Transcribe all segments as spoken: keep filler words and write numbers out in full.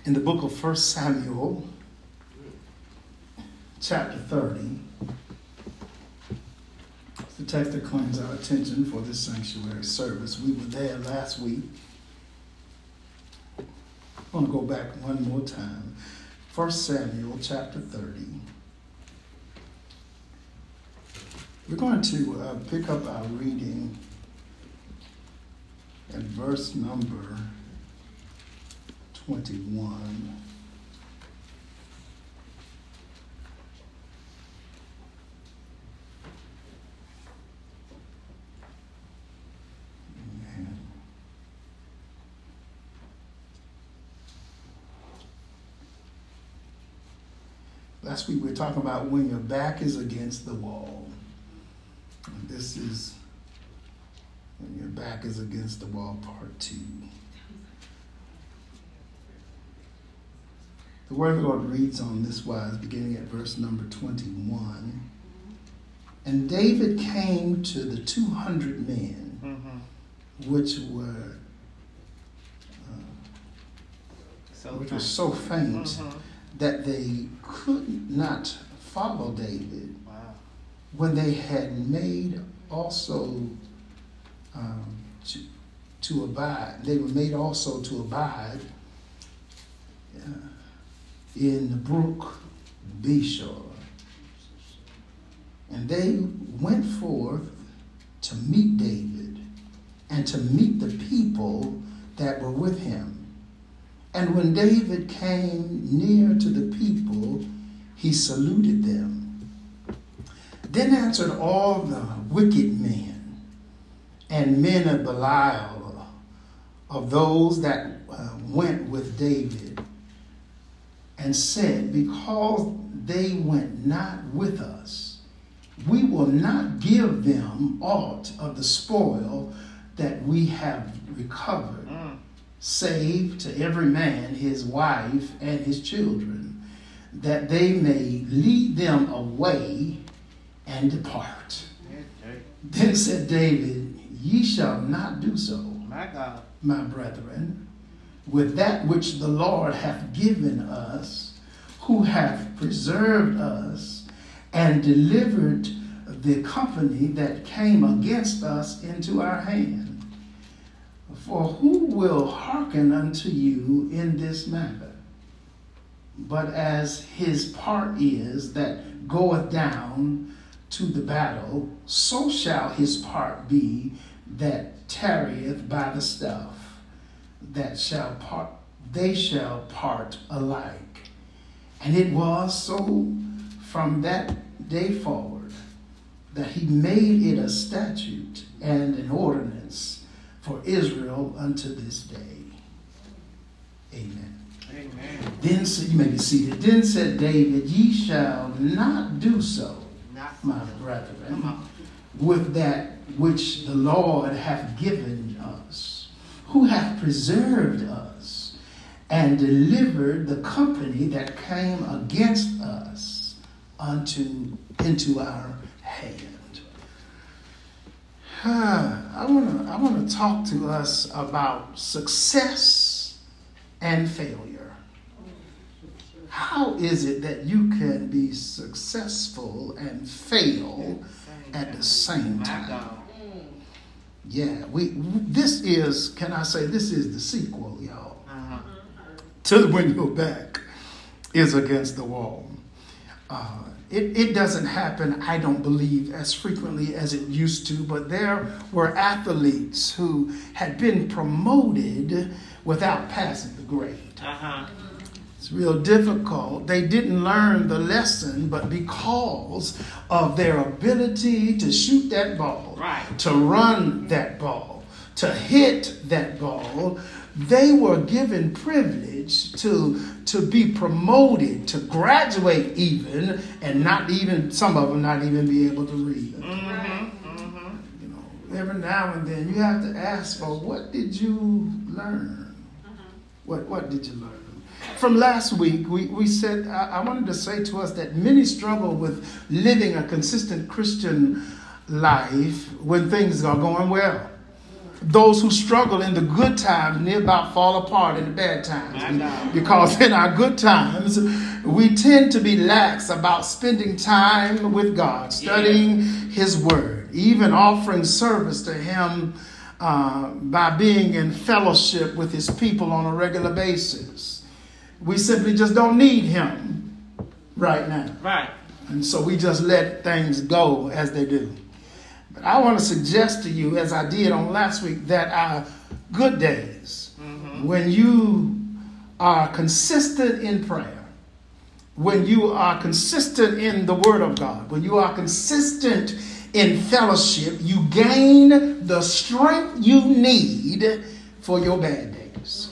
in the book of First Samuel, chapter thirty. It's the text that claims our attention for this sanctuary service. We were there last week. I want to go back one more time. First Samuel, chapter thirty. We're going to uh, pick up our reading at verse number twenty-one. Amen. Last week we were talking about when your back is against the wall. And this is when your back is against the wall, part two. The word of the Lord reads on this wise, beginning at verse number twenty-one. And David came to the two hundred men, mm-hmm. which were uh, so which were so faint mm-hmm. that they could not follow David. Wow. When they had made also um, to, to abide, they were made also to abide uh, in the brook Beshor. And they went forth to meet David and to meet the people that were with him. And when David came near to the people, he saluted them. Then answered all the wicked men and men of Belial, of those that uh, went with David, and said, because they went not with us, we will not give them aught of the spoil that we have recovered, mm. save to every man his wife and his children, that they may lead them away and depart. Okay. Then said David, ye shall not do so, my God, my brethren, with that which the Lord hath given us, who hath preserved us and delivered the company that came against us into our hand. For who will hearken unto you in this matter? But as his part is that goeth down to the battle, so shall his part be that tarrieth by the stuff, that shall part, they shall part alike. And it was so from that day forward that he made it a statute and an ordinance for Israel unto this day. Amen. Amen. Then said, you may be seated. Then said David, ye shall not do so, not my brethren, with that which the Lord hath given us, who hath preserved us and delivered the company that came against us unto into our hand. Uh, I want to I want to talk to us about success and failure. How is it that you can be successful and fail at the same time? Yeah, we. This is, can I say, this is the sequel, y'all, uh-huh. to When Your Back is Against the Wall. Uh, it, it doesn't happen, I don't believe, as frequently as it used to, but there were athletes who had been promoted without passing the grade. Uh-huh. It's real difficult. They didn't learn the lesson, but because of their ability to shoot that ball, right. to run that ball, to hit that ball, they were given privilege to, to be promoted, to graduate even, and not even, some of them not even be able to read. Mm-hmm. Mm-hmm. You know, every now and then you have to ask for, what did you learn? Mm-hmm. What, what did you learn? From last week, we, we said, I, I wanted to say to us that many struggle with living a consistent Christian life when things are going well. those who struggle in the good times near about fall apart in the bad times. Because in our good times, we tend to be lax about spending time with God, studying his word, even offering service to him uh, by being in fellowship with his people on a regular basis. We simply just don't need him right now. Right. And so we just let things go as they do. But I want to suggest to you, as I did on last week, that our good days, mm-hmm. when you are consistent in prayer, when you are consistent in the Word of God, when you are consistent in fellowship, you gain the strength you need for your bad days.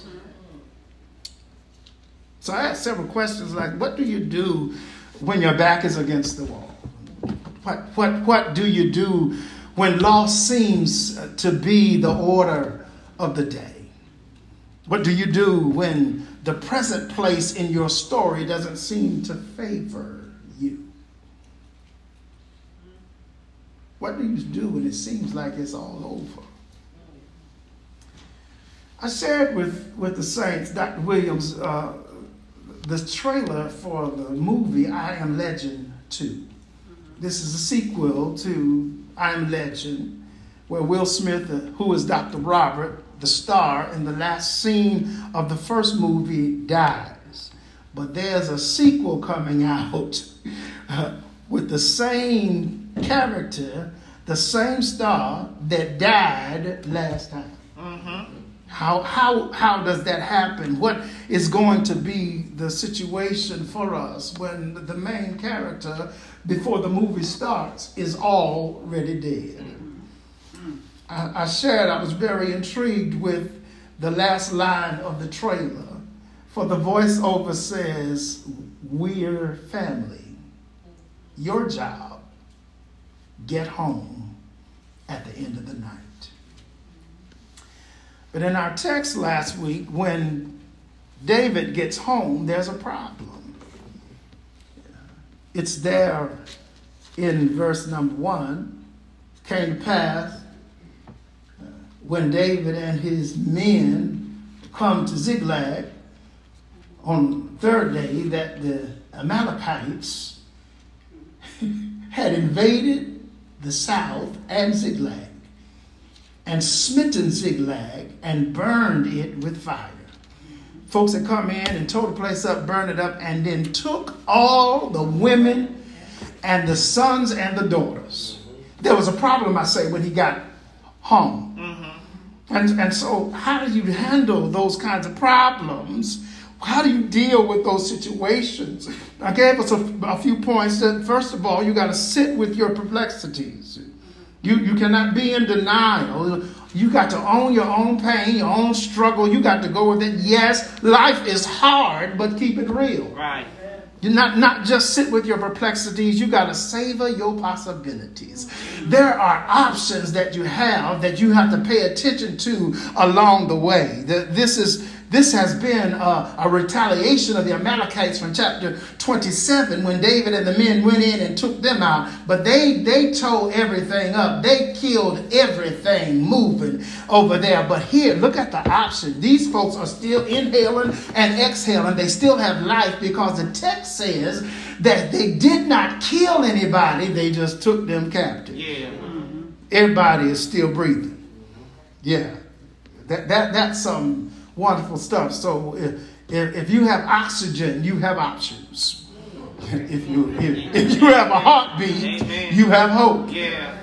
So I asked several questions like, what do you do when your back is against the wall? What, what, what do you do when loss seems to be the order of the day? What do you do when the present place in your story doesn't seem to favor you? What do you do when it seems like it's all over? I shared with, with the saints, Doctor Williams, uh, the trailer for the movie I Am Legend two. This is a sequel to I Am Legend, where Will Smith, who is Doctor Robert, the star, in the last scene of the first movie, dies. But there's a sequel coming out uh, with the same character, the same star that died last time. Mm-hmm. How, how, how does that happen? What is going to be the situation for us when the main character, before the movie starts, is already dead? I, I shared I was very intrigued with the last line of the trailer, for the voiceover says, "We're family. Your job, get home at the end of the night." But in our text last week, when David gets home, there's a problem. It's there in verse number one. It came to pass uh, when David and his men come to Ziklag on the third day that the Amalekites had invaded the south and Ziklag, and smitten Ziklag and burned it with fire. Folks had come in and tore the place up, burned it up, and then took all the women and the sons and the daughters. There was a problem, I say, when he got home. Mm-hmm. And, and so how do you handle those kinds of problems? How do you deal with those situations? I gave us a, a few points. That, first of all, you got to sit with your perplexities. You, you cannot be in denial. You got to own your own pain, your own struggle. You got to go with it. Yes, life is hard, but keep it real. Right. You not, not just sit with your perplexities. You got to savor your possibilities. There are options that you have that you have to pay attention to along the way. The, this is This has been a, a retaliation of the Amalekites from chapter twenty-seven when David and the men went in and took them out. But they, they tore everything up. They killed everything moving over there. But here, look at the option. These folks are still inhaling and exhaling. They still have life because the text says that they did not kill anybody. They just took them captive. Yeah. Mm-hmm. Everybody is still breathing. Yeah. That, that, that's some wonderful stuff. So if, if, if you have oxygen, you have options. If you if, if you have a heartbeat, Amen. You have hope. Yeah.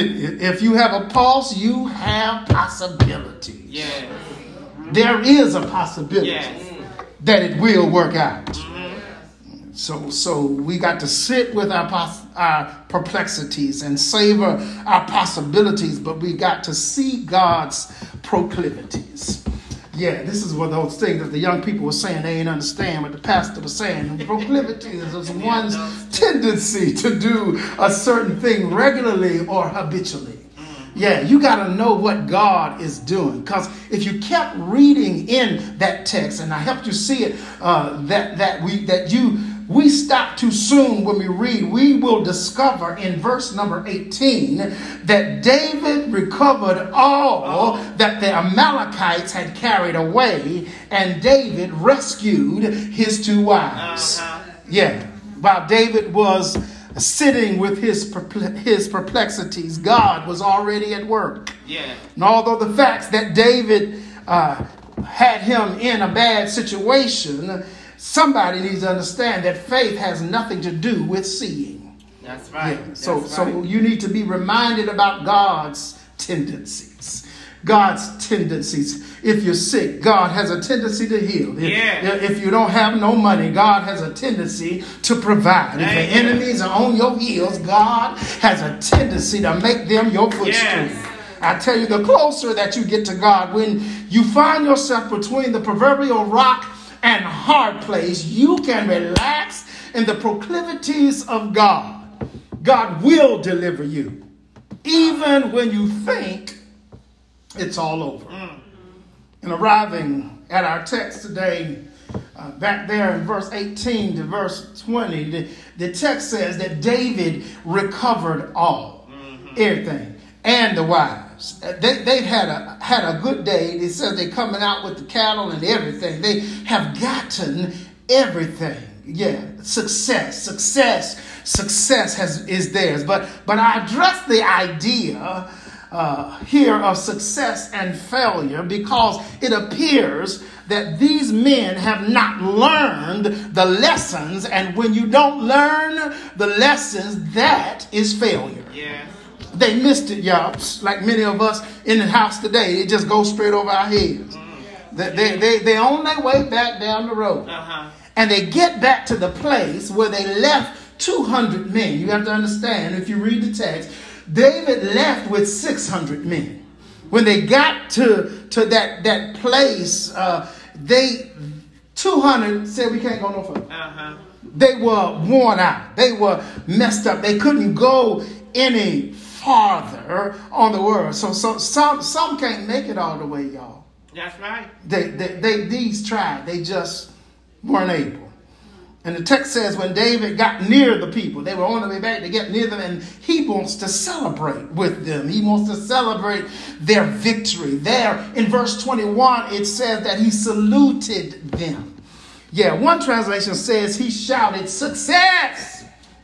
If you have a pulse, you have possibilities. Yeah. There is a possibility yes. that it will work out. Mm-hmm. So so we got to sit with our pos- our perplexities and savor our possibilities, but we got to see God's proclivities. Yeah, this is one of those things that the young people were saying they ain't understand what the pastor was saying. The proclivities is one's tendency to do a certain thing regularly or habitually. Yeah, you got to know what God is doing. Because if you kept reading in that text, and I helped you see it, uh, that that we that you we stop too soon when we read, we will discover in verse number eighteen that David recovered all that the Amalekites had carried away, and David rescued his two wives. Uh-huh. Yeah, while David was sitting with his his perplexities, God was already at work. Yeah. And although the facts that David uh, had him in a bad situation, somebody needs to understand that faith has nothing to do with seeing. That's right. Yeah. So, That's so right. you need to be reminded about God's tendencies. God's tendencies. If you're sick, God has a tendency to heal. If, yeah. if you don't have no money, God has a tendency to provide. If Amen. the enemies are on your heels, God has a tendency to make them your footstool. Yes. I tell you, the closer that you get to God, when you find yourself between the proverbial rock and hard place, you can relax in the proclivities of God. God will deliver you, even when you think it's all over. Mm. And arriving at our text today, uh, back there in verse eighteen to verse twenty, the, the text says that David recovered all, mm-hmm. everything, and the wives. They they had a had a good day. It says they're coming out with the cattle and everything. They have gotten everything. Yeah, success, success, success has is theirs. But but I address the idea uh, here of success and failure because it appears that these men have not learned the lessons, and when you don't learn the lessons, that is failure. Yeah. They missed it, y'all. Like many of us in the house today, it just goes straight over our heads. Mm. They, they, they, they're on their way back down the road. Uh-huh. And they get back to the place where they left two hundred men. You have to understand, if you read the text, David left with six hundred men. When they got to, to that, that place, uh, they two hundred said, we can't go no further. Uh-huh. They were worn out. They were messed up. They couldn't go any farther on the world. So, so some some can't make it all the way, y'all. That's right. They, they, they these tried. They just weren't able. And the text says when David got near the people, they were on their way back to get near them, and he wants to celebrate with them. He wants to celebrate their victory. There in verse twenty-one, it says that he saluted them. Yeah, one translation says he shouted success.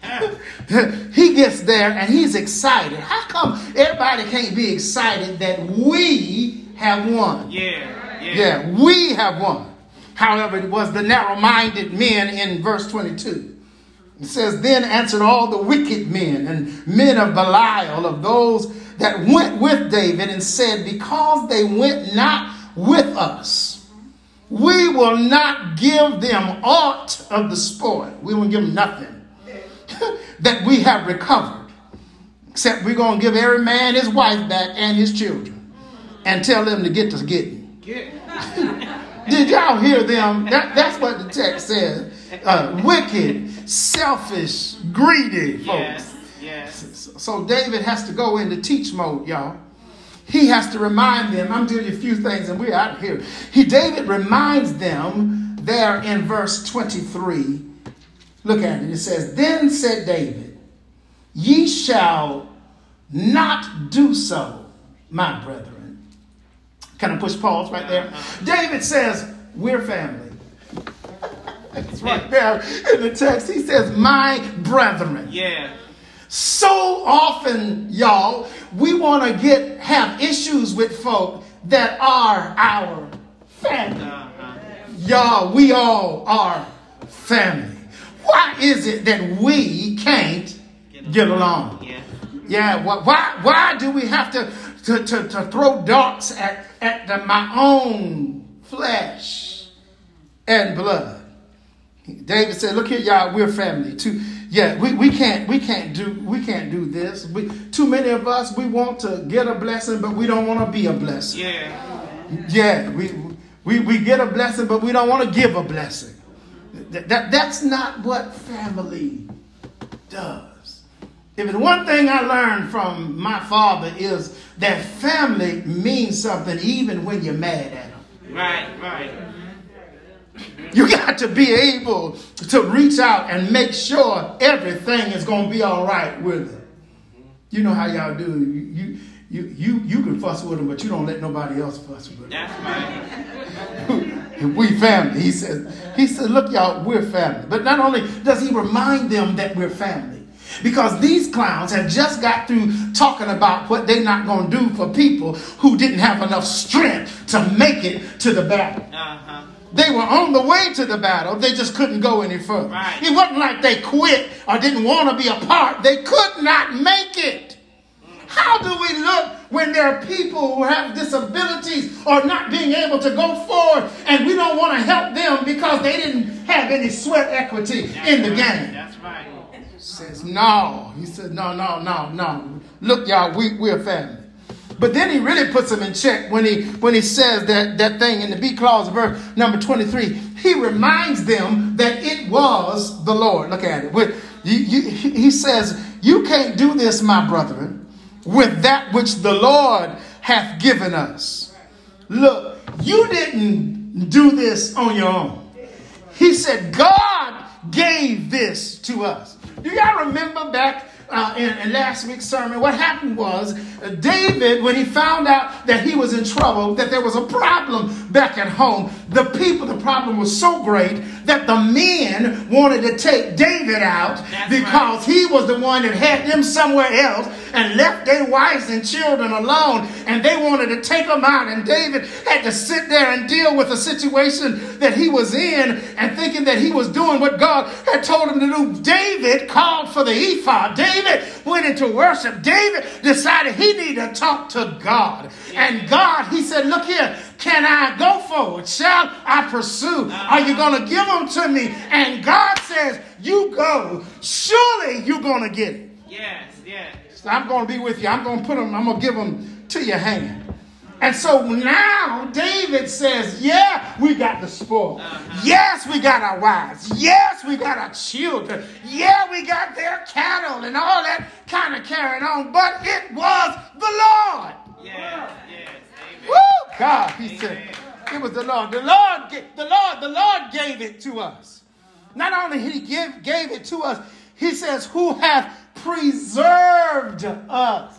He gets there and he's excited. How come everybody can't be excited that we have won? Yeah, yeah. Yeah, we have won. However, it was the narrow-minded men in verse twenty-two. It says, then answered all the wicked men and men of Belial, of those that went with David, and said, because they went not with us, we will not give them aught of the spoil. We won't give them nothing that we have recovered, except we're going to give every man his wife back and his children and tell them to get to getting. Did y'all hear them? That, that's what the text says. Uh, wicked, selfish, greedy folks. Yes, yes. So David has to go into teach mode, y'all. He has to remind them. I'm doing a few things and we're out of here. He, David reminds them there in verse twenty-three. Look at it. It says, then said David, ye shall not do so, my brethren. Can I push pause right there? Uh-huh. David says, we're family. It's right there in the text. He says, my brethren. Yeah. So often, y'all, we want to get have issues with folk that are our family. Uh-huh. Y'all, we all are family. Why is it that we can't get along? Yeah. Yeah. Why? Why do we have to to, to, to throw darts at at the, my own flesh and blood? David said, "Look here, y'all. We're family too. Yeah. We, we can't we can't do we can't do this. We too many of us. We want to get a blessing, but we don't want to be a blessing. Yeah. Yeah. We we we get a blessing, but we don't want to give a blessing." That, that, that's not what family does. If it's one thing I learned from my father is that family means something even when you're mad at them. Right, right. you got to be able to reach out and make sure everything is going to be all right with it. You know how y'all do. You, you, you, you, you can fuss with them, but you don't let nobody else fuss with them. That's right. We family. He says, he said, look, y'all, we're family. But not only does he remind them that we're family, because these clowns had just got through talking about what they're not going to do for people who didn't have enough strength to make it to the battle. Uh-huh. They were on the way to the battle. They just couldn't go any further. Right. It wasn't like they quit or didn't want to be a part. They could not make it. How do we look when there are people who have disabilities or not being able to go forward and we don't want to help them because they didn't have any sweat equity That's in the right. game? That's right. Says no. He said, no, no, no, no. Look, y'all, we, we're family. But then he really puts them in check when he when he says that, that thing in the B clause of verse number twenty-three. He reminds them that it was the Lord. Look at it. With, you, you, he says, you can't do this, my brethren, with that which the Lord hath given us. Look, you didn't do this on your own. He said, God gave this to us. Do y'all remember back uh, in, in last week's sermon, what happened was uh, David, when he found out that he was in trouble, that there was a problem back at home, the people, the problem was so great that the men wanted to take David out. That's because right. He was the one that had them somewhere else and left their wives and children alone, and they wanted to take them out, and David had to sit there and deal with a situation that he was in and thinking that he was doing what God had told him to do. David called for the ephod. David went into worship. David decided he needed to talk to God. And God, he said, look here, can I go forward? Shall I pursue? Are you going to give them to me? And God says, you go. Surely you're going to get it. Yes, yes. So I'm going to be with you. I'm going to put them, I'm going to give them to your hand. And so now David says, yeah, we got the spoil. Uh-huh. Yes, we got our wives. Yes, we got our children. Yeah, we got their cattle and all that kind of carrying on. But it was the Lord. Yes, yes. Amen. Woo, God, he Amen. said, it was the Lord. The Lord, the Lord, the Lord gave it to us. Not only did he give, gave it to us, he says, who hath preserved us.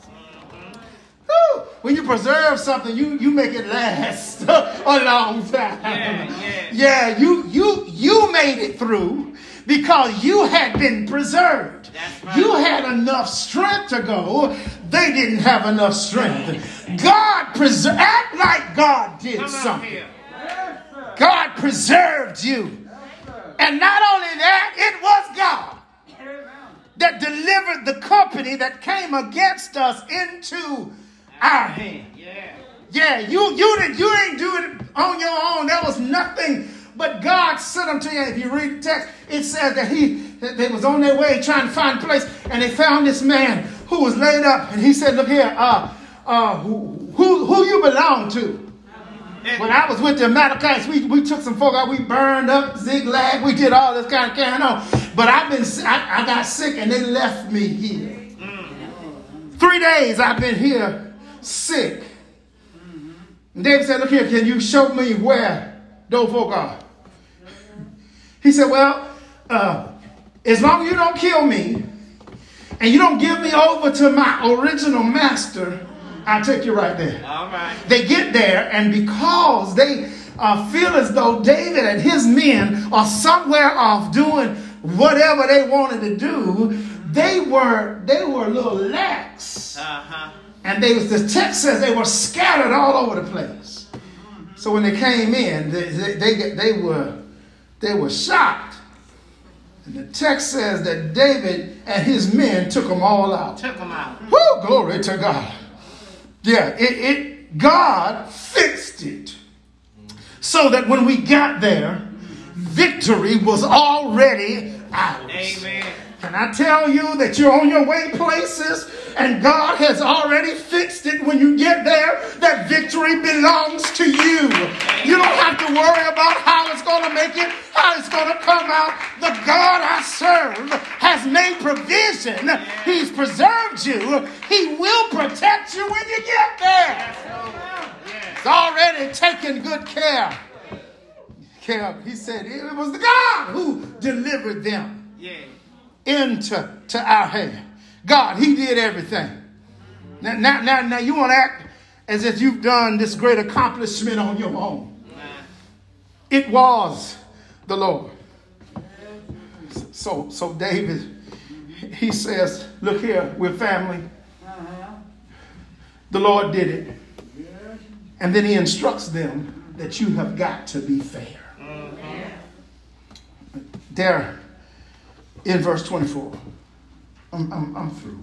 Woo. When you preserve something, you, you make it last a long time. Yeah, yeah. yeah you, you, you made it through because you had been preserved. That's right. You had enough strength to go. They didn't have enough strength. God preserved, act like God did Come something. here. God preserved you. And not only that, it was God that delivered the company that came against us into our hand. Yeah. Yeah, you you didn't you ain't do it on your own. There was nothing but God sent them to you. If you read the text, it says that he that they was on their way trying to find a place, and they found this man who was laid up, and he said, "Look here, uh, uh, who who, who you belong to?" When I was with the Amalekites, we, we took some folk out, we burned up, Ziklag, we did all this kind of carrying on. But I've been, I, I got sick and they left me here. Mm-hmm. Three days I've been here sick. Mm-hmm. And David said, look here, can you show me where those folk are? He said, well, uh, as long as you don't kill me and you don't give me over to my original master, I'll take you right there. All right. They get there, and because they uh, feel as though David and his men are somewhere off doing whatever they wanted to do, they were they were a little lax. Uh-huh. And they was the text says they were scattered all over the place. So when they came in, they they, they, they were they were shocked. And the text says that David and his men took them all out. Took them out. Woo, glory to God. Yeah, it, it God fixed it so that when we got there, victory was already ours. Amen. Can I tell you that you're on your way places and God has already fixed it when you get there, that victory belongs to you. You don't have to worry about how it's going to make it, how it's going to come out. The God I serve has made provision. He's preserved you. He will protect you when you get there. He's already taken good care. kept. He said it was the God who delivered them Yeah. into to our hand. God, he did everything. Now, now, now, now you want to act as if you've done this great accomplishment on your own. It was the Lord. So, so David, he says, look here, we're family. The Lord did it. And then he instructs them that you have got to be fair. There, in verse twenty-four, I'm, I'm, I'm through.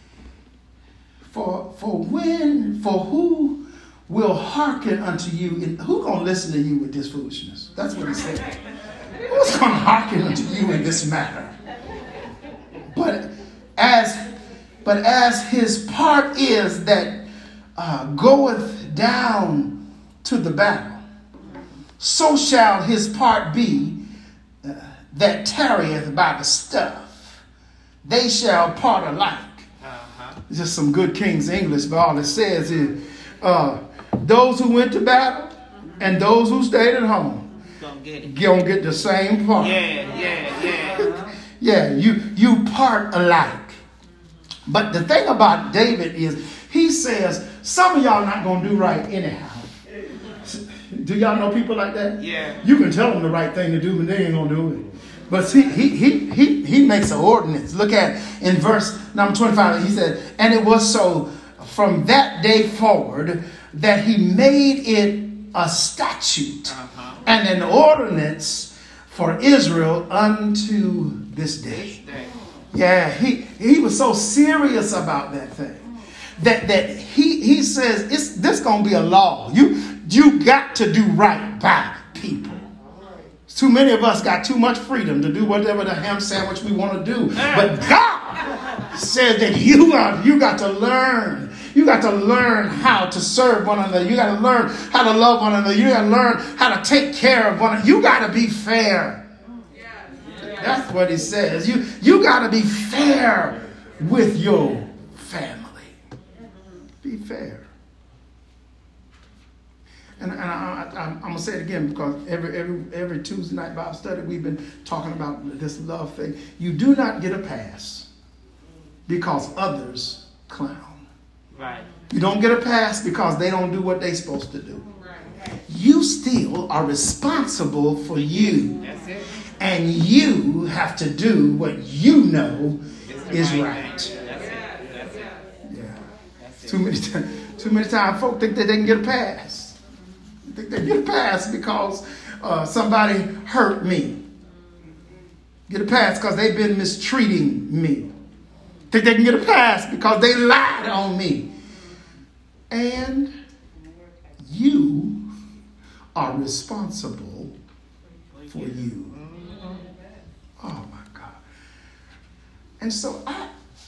For, for when, for who will hearken unto you, and who gonna listen to you with this foolishness? That's what he said. Who's gonna hearken unto you in this matter? But as, but as his part is that uh, goeth down to the battle, so shall his part be uh, that tarrieth by the stuff. They shall part alike. Uh-huh. Just some good King's English, but all it says is uh, those who went to battle and those who stayed at home gonna get, gonna get the same part. Yeah, yeah, yeah. Yeah, you, you part alike. But the thing about David is he says some of y'all not going to do right anyhow. Do y'all know people like that? Yeah. You can tell them the right thing to do, but they ain't going to do it. But see, he, he, he, he makes an ordinance. Look at in verse number twenty-five. He said, and it was so from that day forward that he made it a statute uh-huh. and an ordinance for Israel unto this day. This day. Yeah, he, he was so serious about that thing. That that he he says it's this gonna be a law. You you got to do right by people. Too many of us got too much freedom to do whatever the ham sandwich we want to do. But God says that you are you got to learn. You got to learn how to serve one another. You got to learn how to love one another. You got to learn how to take care of one another. You got to be fair. That's what he says. You you got to be fair with your family. Be fair. And, and I, I, I'm going to say it again because every every every Tuesday night Bible study we've been talking about this love thing. You do not get a pass because others clown. Right. You don't get a pass because they don't do what they're supposed to do. You still are responsible for you. That's it. And you have to do what you know is right. right. That's it. That's it. Yeah. That's it. Too many times, too many times, folk think that they can get a pass. They think they get a pass because uh, somebody hurt me. Get a pass because they've been mistreating me. Think they can get a pass because they lied on me. And you are responsible for you. Oh my God. And so I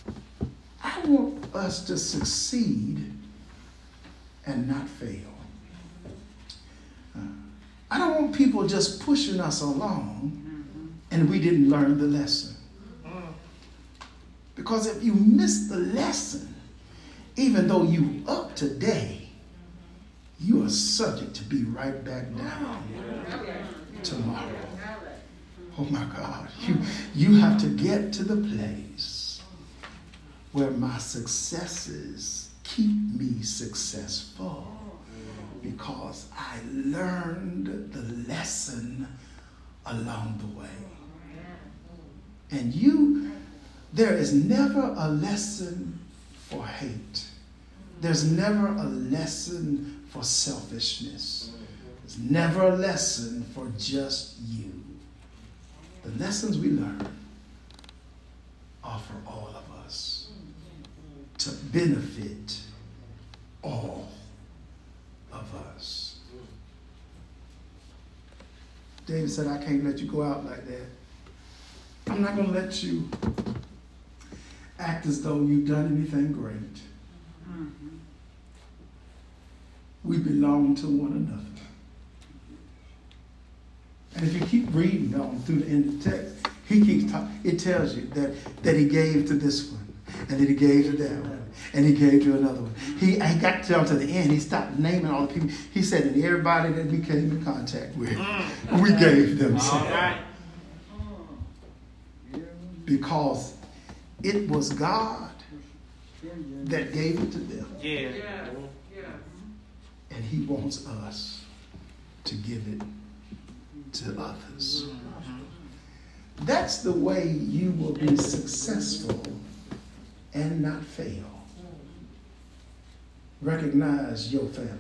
I want us to succeed and not fail. Uh, I don't want people just pushing us along and we didn't learn the lesson. Because if you miss the lesson, even though you up today, you are subject to be right back down tomorrow. Oh my God, you, you have to get to the place where my successes keep me successful because I learned the lesson along the way. And you, there is never a lesson for hate. There's never a lesson for selfishness. There's never a lesson for just you. The lessons we learn are for all of us to benefit all of us. David said, I can't let you go out like that. I'm not going to let you act as though you've done anything great. We belong to one another. And if you keep reading on through the end of the text, he keeps talking. It tells you that, that he gave to this one, And then he gave to that one. And he gave to another one. He, he got down to the end. He stopped naming all the people. He said, and everybody that we came in contact with, we gave them some. Right. Because it was God that gave it to them. Yeah. And he wants us to give it to others. That's the way you will be successful and not fail. Recognize your family.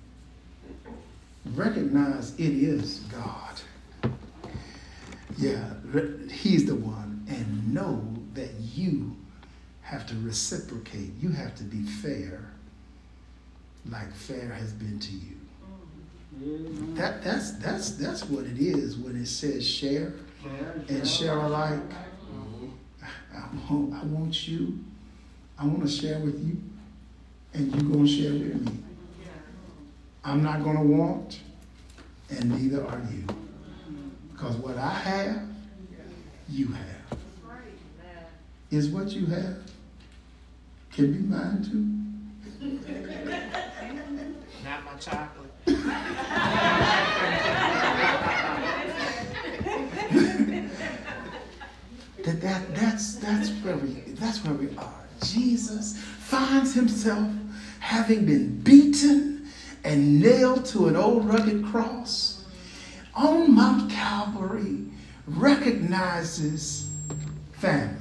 Recognize it is God. Yeah, he's the one. And know that you have to reciprocate. You have to be fair like fair has been to you. That, that's, that's, that's what it is when it says share and share alike. I want, I want you, I want to share with you, and you're going to share with me. I'm not going to want, and neither are you. Because what I have, you have. Is what you have can be mine too. Not my chocolate. that, that that's that's where we that's where we are. Jesus finds himself having been beaten and nailed to an old rugged cross on Mount Calvary, recognizes family.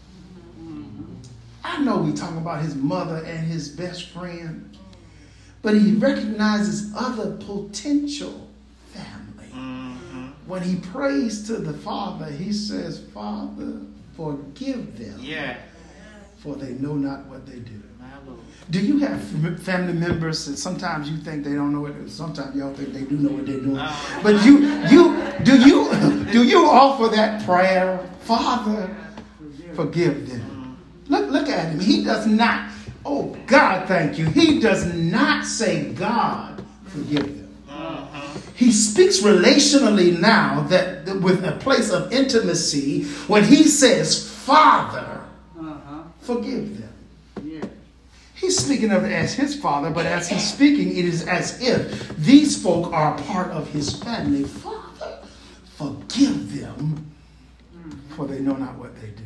I know we talk about his mother and his best friend, but he recognizes other potential family. Mm-hmm. When he prays to the Father, he says, Father, forgive them, yeah. for they know not what they do. Do you have family members that sometimes you think they don't know what it is? Sometimes y'all think they do know what they're doing. Uh, but you, you, do you, do you offer that prayer? Father, forgive them. Look, look at him. He does not. Oh God, thank you. He does not say, God, forgive them. Uh-huh. He speaks relationally now that with a place of intimacy when he says, Father, uh-huh. forgive them. He's speaking of it as his father, but as he's speaking, it is as if these folk are part of his family. Father, forgive them, for they know not what they do.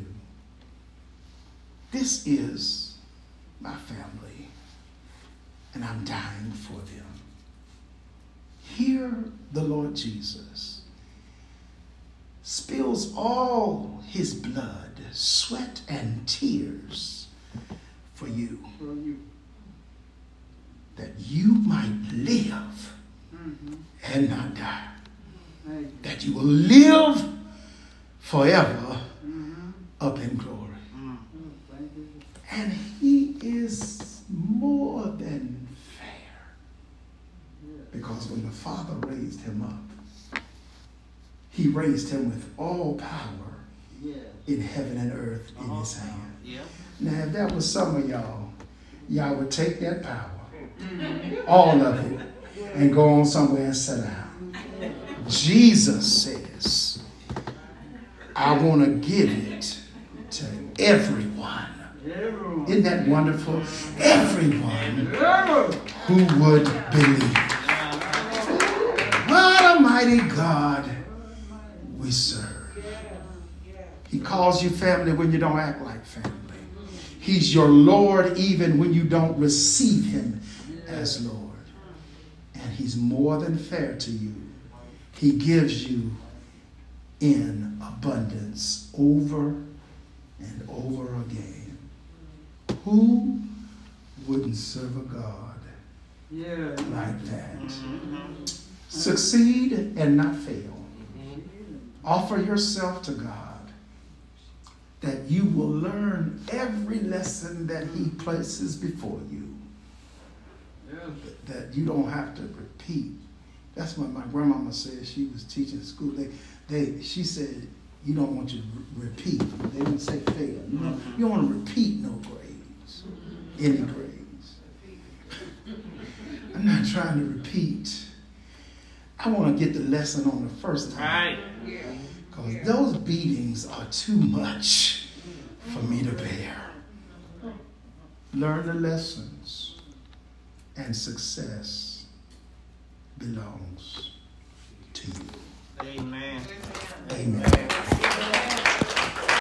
This is my family, and I'm dying for them. Here, the Lord Jesus spills all his blood, sweat, and tears for you, that you might live mm-hmm. and not die, that you will live forever mm-hmm. up in glory. Mm-hmm. And he is more than fair, because when the Father raised him up, he raised him with all power yeah. in heaven and earth in uh-huh. his hand. Yeah. Now, if that was some of y'all, y'all would take that power, all of it, and go on somewhere and sit down. Jesus says, I want to give it to everyone. Isn't that wonderful? Everyone who would believe. What a mighty God we serve. He calls you family when you don't act like family. He's your Lord even when you don't receive him as Lord. And he's more than fair to you. He gives you in abundance over and over again. Who wouldn't serve a God yeah. like that? Mm-hmm. Succeed and not fail. Mm-hmm. Offer yourself to God, that you will learn every lesson that he places before you. Yeah. That you don't have to repeat. That's what my grandmama said. She was teaching school. They, they, she said, you don't want you to re- repeat. They didn't say fail. You don't, you don't want to repeat no grades, any grades. I'm not trying to repeat. I want to get the lesson on the first time. Right. Yeah. Because those beatings are too much for me to bear. learn the lessons, and success belongs to you. Amen. Amen.